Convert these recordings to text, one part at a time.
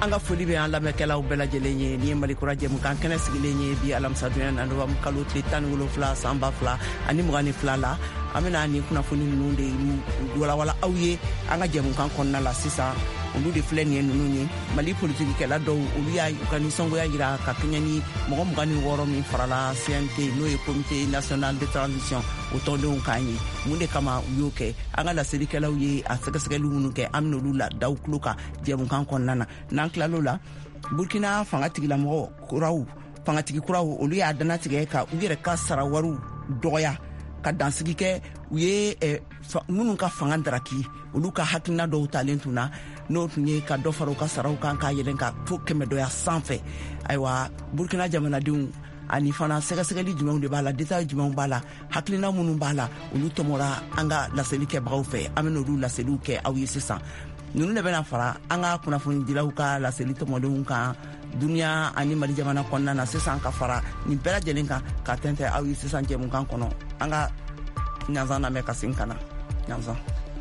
anga foli be an lamɛkɛlaw bɛɛ lajɛlen ye ni ye malikura jɛmukan kɛnɛ sigilen ye bi alamisadonya na novembre kalo tile 17 san 2022 ani 22 la an bɛna ni kunnafoni ninnu de walawala aw ye an ka jɛmukan kɔnɔna la sisan olu de filɛ nin ye ninnu ye mali politikikɛla dɔw olu y'a u ka nisɔngoya jira ka kɛɲɛ ni mɔgɔ 26 min farala CNT n'o ye comité national de transition o tɔndenw kan ye mun de kama u y'o kɛ an ka laselikɛlaw ye a sɛgɛsɛgɛli minnu kɛ an bɛna olu la daw tulo kan jɛmukan kɔnɔna na n'an tilal'o la burkina fangatigi kuraw olu y'a danatigɛ ka u yɛrɛ ka sara wariw dɔgɔya ka dansigi kɛ u ye minnu ka fanga daraki olu ka hakilina dɔw talen tun na n'o tun ye ka dɔ fara u ka saraw kan k'a yɛlɛn ka fo 100 sanfɛ ayiwa burkina jamanadenw ani fana sɛgɛsɛgɛli jumɛnw de b'a la détail jumɛnw b'a la hakilina minnu b'a la olu tɔmɔra an ka laselikɛbagaw fɛ an bɛna olu laseliw kɛ aw ye sisan ninnu de bɛna fara an ka kunnafonidilaw ka laseli tɔmɔdenw kan duniya ani mali jamana kɔnɔna na sisan ka fara nin bɛɛ lajɛlen kan ka tɛntɛ aw ye sisan jɛmukan kɔnɔ an ka ɲanzan lamɛn ka segin ka na ɲanzan.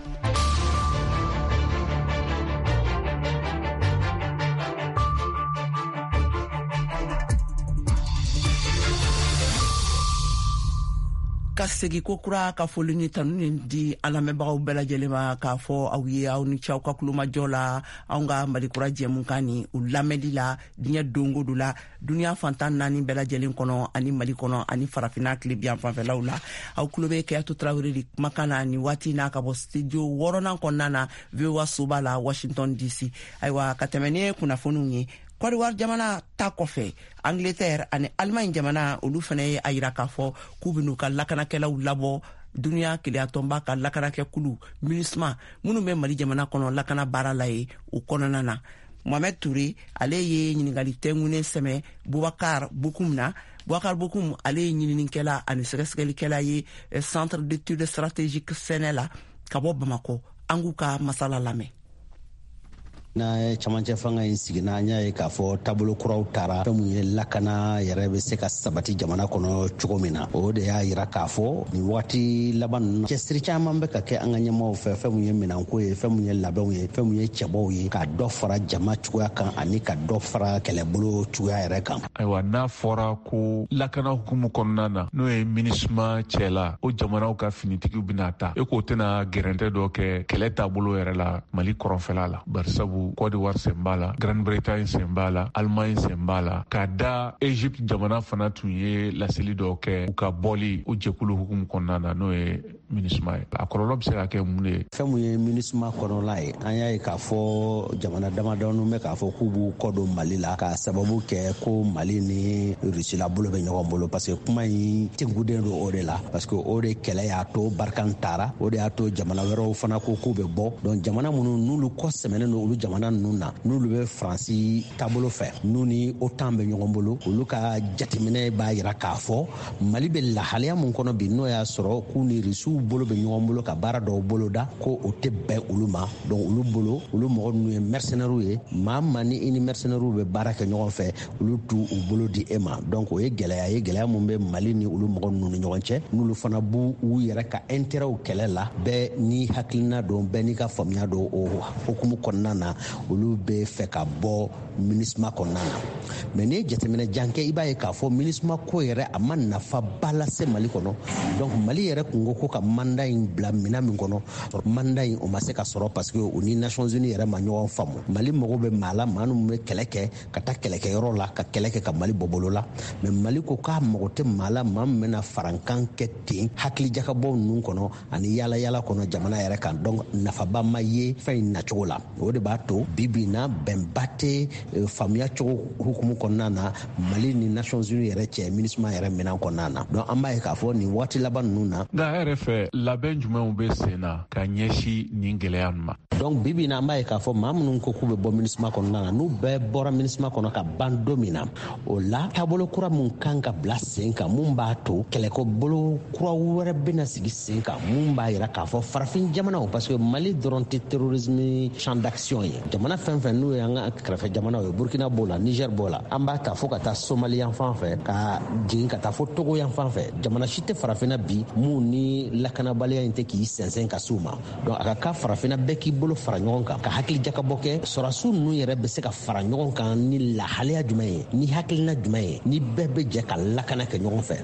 ka segi ko kura ka foli ni tanu ni di alamɛbagaw bɛɛ lajɛlen ma k'a fɔ aw ye aw ni cɛw ka kulomajɔ la anw ka malikura jɛmukan ni u lamɛnli la diɲɛ dongo do la duniya fantan 4 bɛɛ lajɛlen kɔnɔ ani mali kɔnɔ ani farafina tilebiyan fanfɛlaw la aw kulo bɛ Kɛyatu Tarawele de kumakan na ni waati n'a ka bɔ studio 6nan kɔnɔna na VOA soba la Washington DC ayiwa ka tɛmɛ ni kunnafoniw ye Côte d'Ivoire jamana ta kɔfɛ Angleterre ani Allemagne jamana olu fana ye a yira k'a fɔ k'u bɛn'u ka lakanakɛlaw labɔ duniya keleyatɔnba ka lakanakɛ kulu MINUSMA minnu bɛ mali jamana kɔnɔ lakana baara la ye o kɔnɔna na Mohamed Touré ale ye ɲininkali tɛŋunen sɛmɛ Boubacar Bokoum na Boubacar Bokoum ale ye ɲininikɛla ani sɛgɛsɛgɛlikɛla ye Centre d'études stratégiques CNEL la ka bɔ Bamako an k'u ka masala lamɛn. na camancɛ fanga in sigi n'an y'a ye k'a fɔ taabolo kuraw taara fɛn mun ye lakana yɛrɛ bɛ se ka sabati jamana kɔnɔ cogo min na o de y'a yira k'a fɔ nin wagati laban ninnu cɛsiri caman bɛ ka kɛ an ka ɲɛmaaw fɛ fɛn mun ye minɛnko ye fɛn mun ye labɛnw ye fɛn mun ye cɛbɔw ye ka dɔ fara jama cogoya kan ani ka dɔ fara kɛlɛbolo cogoya yɛrɛ kan. ayiwa n'a fɔra ko lakana hukumu kɔnɔna na n'o ye MINUSMA cɛla o jamanaw ka finitigiw bɛna ta e k'o tɛna gɛrɛntɛ dɔ kɛ kɛlɛ taabolo yɛrɛ la mali kɔrɔnfɛla la barisabu Côte d'Ivoire sen b'a la Grande-Bretagne sen b'a la Allemagne sen b'a la k'a da Egypte jamana fana tun ye laseli dɔw kɛ u ka bɔli o jɛkulu hukumu kɔnɔna na n'o ye MINUSMA ye a kɔlɔlɔ bɛ se ka kɛ mun de ye. fɛn mun ye MINUSMA kɔnɔla ye an y'a ye k'a fɔ jamana damadɔnu bɛ k'a fɔ k'u b'u kɔ don mali la k'a sababu kɛ ko mali ni rusila bolo bɛ ɲɔgɔn bolo parce que kuma in teguden do o de la parce que o de kɛlɛ y'a to barika taara o de y'a to jamana wɛrɛw fana ko k'u bɛ bɔ donc jamana minnu n'olu kɔ sɛmɛnen don olu jamana ninnu na n'olu bɛ faransi taabolo fɛ n'u ni OTAN bɛ ɲɔgɔn bolo olu ka jateminɛ b'a jira k'a fɔ mali bɛ lahalaya mun kɔnɔ bi n'o y'a sɔrɔ k'u ni rusiw bolo bɛ ɲɔgɔn bolo ka baara dɔw bolo da ko o tɛ bɛn olu ma donc olu bolo olu mɔgɔ ninnu ye mercenaires ye maa ni i ni mercenaires bɛ baara kɛ ɲɔgɔn fɛ olu t'u bolo di e ma donc o ye gɛlɛya mun bɛ mali ni olu mɔgɔ ninnu ni ɲɔgɔn cɛ n'olu fana b'u yɛrɛ ka intérêtw kɛlɛ la bɛɛ ni hakilina don bɛɛ n'i ka faamuya don o hukumu kɔnɔna na olu bɛ fɛ ka bɔ MINUSMA kɔnɔna na mais n'i ye jateminɛ jan kɛ i b'a ye k'a fɔ MINUSMA ko yɛrɛ a ma nafa ba lase mali kɔnɔ donc mali yɛrɛ kun ko ka mandat in bila minɛn min kɔnɔ mandat in o ma se ka sɔrɔ parce que o ni Nations Unies yɛrɛ ma ɲɔgɔn faamu mali mago bɛ maa la maa minnu bɛ kɛlɛ kɛ ka taa kɛlɛkɛyɔrɔ la ka kɛlɛ kɛ ka mali bɔ bolo la mais mali ko k'a mago tɛ maa la maa min bɛna farankan kɛ ten hakilijakabɔw ninnu kɔnɔ ani yaala kɔnɔ jamana yɛrɛ kan donc nafaba ma ye fɛn in nacogo la o de b'a to bibi na bɛnba tɛ faamuya cogo hukumu kɔnɔna na mali ni Nations Unies yɛrɛ cɛ MINUSMA yɛrɛ minɛn kɔnɔna na donc an b'a ye k'a fɔ nin waati laban ninnu na nka a yɛrɛ fɛ labɛn jumɛnw bɛ sen na ka ɲɛsin nin gɛlɛya ma donc bibi na an b'a ye k'a fɔ maa minnu ko k'u bɛ bɔ MINUSMA kɔnɔna na n'u bɛɛ bɔra MINUSMA kɔnɔ ka ban don min na o la taabolo kura mun kan ka bila sen kan mun b'a to kɛlɛkɛbolo kura wɛrɛ bɛna sigi sen kan mun b'a jira k'a fɔ farafin jamanaw parce que mali dɔrɔn tɛ terrorisme champ d'action ye jamana fɛn fɛn n'o ye an ka kɛrɛfɛ jamanaw ye Burkina b'o la Niger b'o la an b'a ta fo ka taa Somali yan fan fɛ ka jigin ka taa fo Togo yan fan fɛ jamana si tɛ farafinna bi mun ni lakanabaliya in tɛ k'i sɛnsɛn ka s'u ma donc a ka kan farafinna bɛɛ k'i bolo bolo fara ɲɔgɔn kan ka hakili jakabɔ kɛ sɔrɔsiw ninnu yɛrɛ bɛ se ka fara ɲɔgɔn kan ni lahaliya jumɛn ye ni hakilina jumɛn ye ni bɛɛ bɛ jɛ ka lakana kɛ ɲɔgɔn fɛ.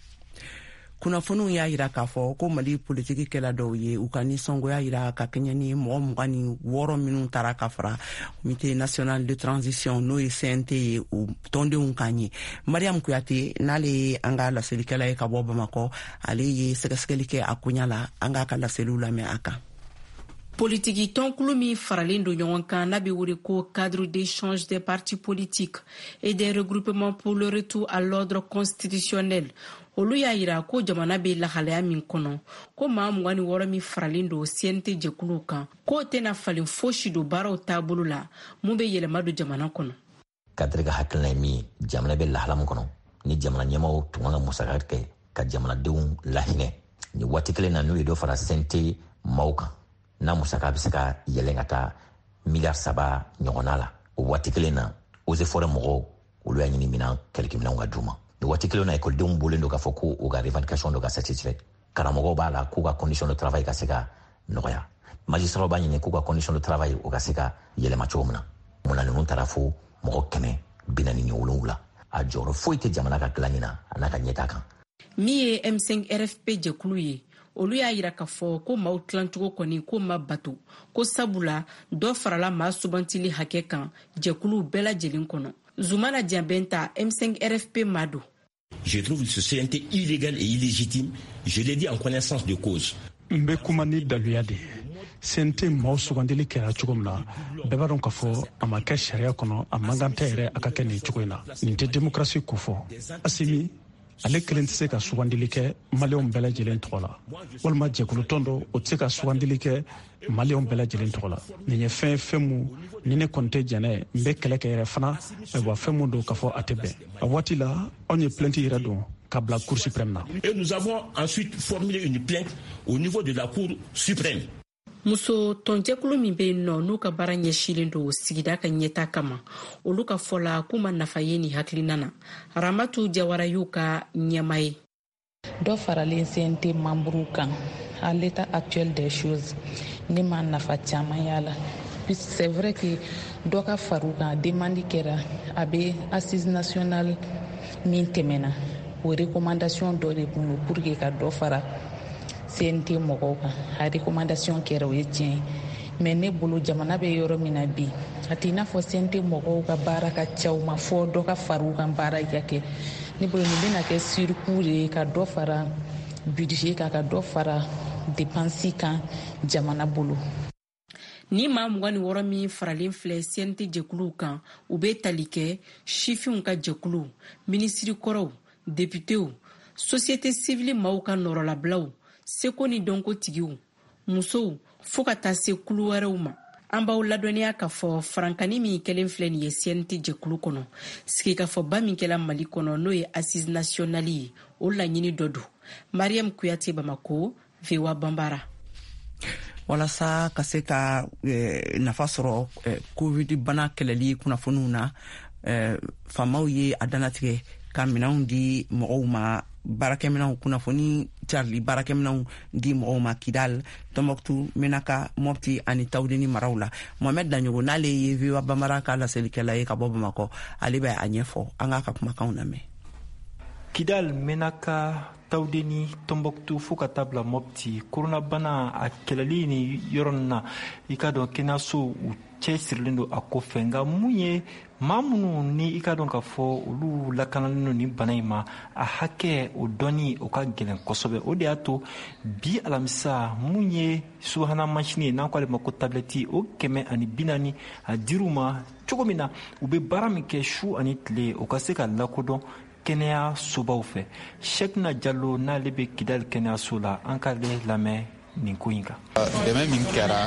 kunnafoniw y'a yira k'a fɔ ko Mali politiki kɛla dɔw ye u ka nisɔngoya yira ka kɛɲɛ ni mɔgɔ 26 minnu taara ka fara Comité national de transition n'o ye CNT ye u tɔndenw kan ye. Mariam Kuyate n'ale ye an ka laselikɛla ye ka bɔ Bamakɔ, ale ye sɛgɛsɛgɛli kɛ a koɲa la, an ka laseliw lamɛn a kan. Politique tɔnkulu min faralen don ɲɔgɔn kan n'a bɛ wele ko cadre d'échange des partis politiques et des regroupements pour le retour à l'ordre constitutionnel. Olu y'a yira ko jamana bɛ lahalaya min kɔnɔ ko maa 26 min faralen don CNT jɛkuluw kan k'o tɛna falen fosi don baaraw taabolo la mun bɛ yɛlɛma don jamana kɔnɔ. Cadre ka hakilina ye min jamana bɛ lahala min kɔnɔ ni jamana ɲɛmaaw tun kan ka musaka kɛ ka jamanadenw lahinɛ ni waati kelen na n'u ye dɔ fara CNT maaw kan n'a musaka bɛ se ka yɛlɛn ka taa miliyari 3 ɲɔgɔnna la o waati kelen na eaux et forêts mɔgɔw olu y'a ɲini minɛn kɛlɛkɛminɛnw ka d'u ma. Ni waati kelen na ekɔlidenw bolen don k'a fɔ ko u ka revendication dɔ ka satisfait karamɔgɔw b'a la k'u ka condition de travail ka se ka nɔgɔya magistraw b'a ɲini k'u ka condition de travail o ka se ka yɛlɛma cogo min na. mun na ninnu taara fo mɔgɔ 147 a jɔyɔrɔ foyi tɛ jamana ka dilanni na a n'a ka ɲɛtaa kan. Min ye M5 RFP jɛkulu ye olu y'a yira k'a fɔ ko maaw tilancogo kɔni ko ma bato ko sabula dɔ farala maa sugantili hakɛ kan jɛkuluw bɛɛ lajɛlen kɔnɔ. Zoumana Diabenta M5 RFP Mado. Je trouve ce CNT illégal et illégitime. Je l'ai dit en connaissance de cause. Mbe kuma ni daluya de CNT maaw sugandili kɛra cogo min na bɛɛ b'a dɔn k'a fɔ a ma kɛ sariya kɔnɔ a man kan tɛ yɛrɛ a ka kɛ nin cogo in na. Nin tɛ démocratie ko fɔ. Asimi ale kelen tɛ se ka sugandili kɛ maliyɛnw bɛɛ lajɛlen tɔgɔ la walima jɛkulu tɔn dɔ o tɛ se ka sugandili kɛ maliyɛnw bɛɛ lajɛlen tɔgɔ la. Nin ye fɛn mu ni ne kɔni tɛ jɛnɛ ye n bɛ kɛlɛ kɛ yɛrɛ fana wa fɛn mun don k'a fɔ a tɛ bɛn. A waati la anw ye plainte yɛrɛ don ka bila Cour suprême na. Et nous avons ensuite formulé une plainte au niveau de la Cour suprême. Muso tɔnjɛkulu min bɛ yen nɔ n'u ka baara ɲɛsilen don sigida ka ɲɛta kama olu ka fɔ la k'u ma nafa ye nin hakilina na. Ramatu Jawara y'u ka ɲɛma ye. Dɔ faralen CNT membre kan à l'état actuel des choses ne ma nafa caman y'a la. C'est vrai que dɔ ka far'u kan demande kɛra a bɛ assise nationale min tɛmɛna o recommandation dɔ de kun pour que ka dɔ fara CNT mɔgɔw kan a recommandation kɛra o ye tiɲɛ mais ne bolo jamana bɛ yɔrɔ min na bi a t'i n'a fɔ CNT mɔgɔw ka baara ka ca u ma fɔ dɔ ka far'u kan baara ka kɛ ne bolo nin bɛna kɛ surcoût de ye ka dɔ fara budget kan ka dɔ fara dépense kan jamana bolo. Ni maa 26 min faralen filɛ CNT jɛkuluw kan u bɛ tali kɛ sifinw ka jɛkuluw minisiri kɔrɔw députéw société civile maaw ka nɔrɔlabilaw seko ni dɔnko tigiw musow fo ka taa se kulu wɛrɛw ma. An b'aw ladɔnniya k'a fɔ farankani min kɛlen filɛ nin ye CNT jɛkulu kɔnɔ sigikafɔba min kɛla Mali kɔnɔ n'o ye assise nationale ye o laɲini dɔ don. Mariam Kuyate Bamako, VOA Bambara. Walasa ka se ka nafa sɔrɔ covid bana kɛlɛli kunnafoniw na faamaw ye a danatigɛ ka minɛnw di mɔgɔw ma baarakɛminɛnw kunnafoni carili baarakɛminɛnw di mɔgɔw ma Kidal, Tombouctou, Menaka, Mopti ani Tawdeni maraw la. Mohamed Danyogo n'ale ye VOA Bambara ka laselikɛla ye ka bɔ Bamakɔ ale bɛ a ɲɛfɔ an k'a ka kumakanw lamɛn. Kidal, Menaka, Tawdeni, Tombouctou fo ka taa bila Mopti koronabana a kɛlɛli ni yɔrɔ na i ka dɔn kɛnɛyaso u cɛ sirilen don a kɔfɛ nka mun ye maa minnu ni i ka dɔn k'a fɔ olu lakanalen don ni bana in ma a hakɛ o dɔnni o ka gɛlɛn kosɛbɛ o de y'a to bi alamisa mun ye subahana mansin ye n'an k'ale ma ko tablɛti o 440 a dir'u ma cogo min na u bɛ baara min kɛ su ani tile o ka se ka lakodɔn kɛnɛya sobaw fɛ. Shekina Jallo n'ale bɛ Kidal kɛnɛyaso la an k'ale lamɛn nin ko in kan. Dɛmɛ min kɛra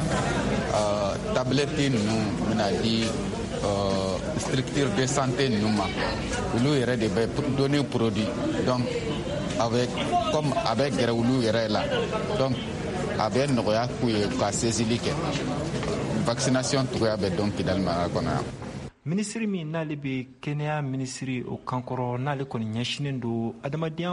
tablɛti ninnu bɛna di structure de santé ninnu ma olu yɛrɛ de bɛ donner produit donc avec comme a bɛ gɛrɛ olu yɛrɛ la donc a bɛ nɔgɔya k'u ye ka sezili kɛ vaccination togoya bɛ dɔn Kidal mara kɔnɔ yan. Minisiri min n'ale bɛ kɛnɛya minisiri o kankɔrɔ n'ale kɔni ɲɛsinnen don adamadenya